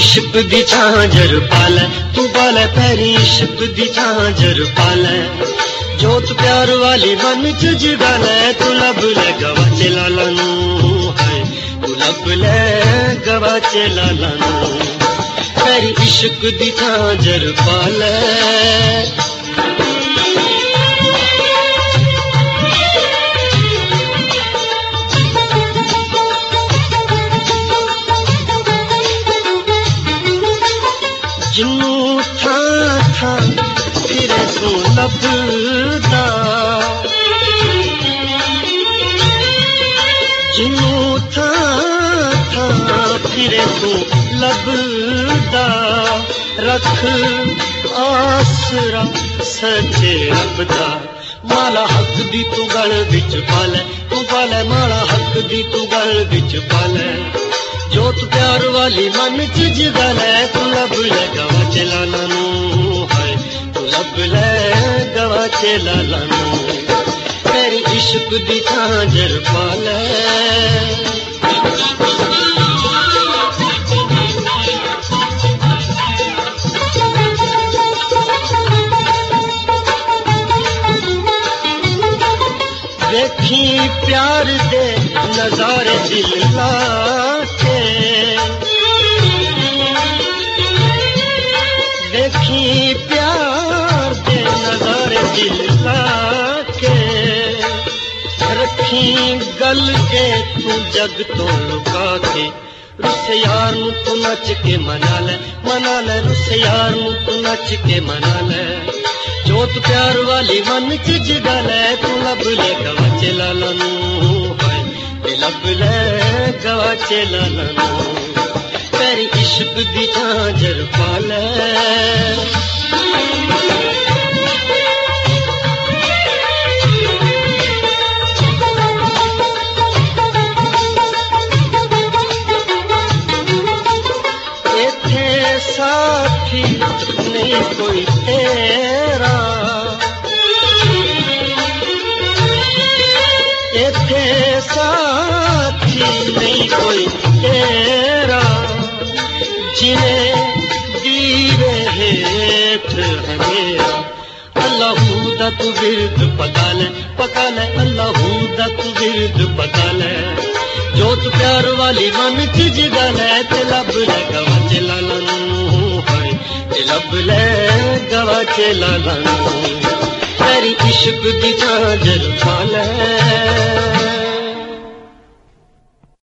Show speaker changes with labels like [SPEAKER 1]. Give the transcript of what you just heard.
[SPEAKER 1] इश्क दी झांझर पाले तू पाले पैरी इश्क दी झांझर पाले जोत प्यार वाली मन च जगाले तू लब ले गवाचे लाला नू है तू लब ले गवाचे लाला नू पैरी इश्क दी झांझर पाले जिन्नू था फिर तू लभदा जिन्नू था फिर तू लभदा रख आसरा सच्चे रब दा माला हक दी तू गल विच पाले माला हक दी तू गल विच पाले जोत प्यार वाली मन च जगाले तू लब ले गवाचे लाला नू है तू लब ले गवाचे लाला नू तेरी इश्क दी झांझर पाले देखी प्यार दे नजारे दिल लाके देखी प्यार दे नजारे दिल लाके रखी गल के तू जग तो लुका के रुस यार नू तू नच के मना ले रुस यार नू तू नच के मना ले जोत प्यार वाली मन च जगाले तू लब ले गवाचे लाला नू है ते लब ले गवाचे लाला नू तेरी इश्क दी झांझर पाले इत्थे साथी नहीं कोई तेरा इत्थे साथी नहीं कोई तेरा जिन्हें दीवे हेठ हमेरा अल्लाहू दा तू विरद पका ले अल्लाहू दा तू विरद पका ले जोत प्यार वाली मन च जगाले ते लब ले गवाचे लाला नू है ते लब ले गवाचे लाला नू तेरी इश्क दी झांझर पाले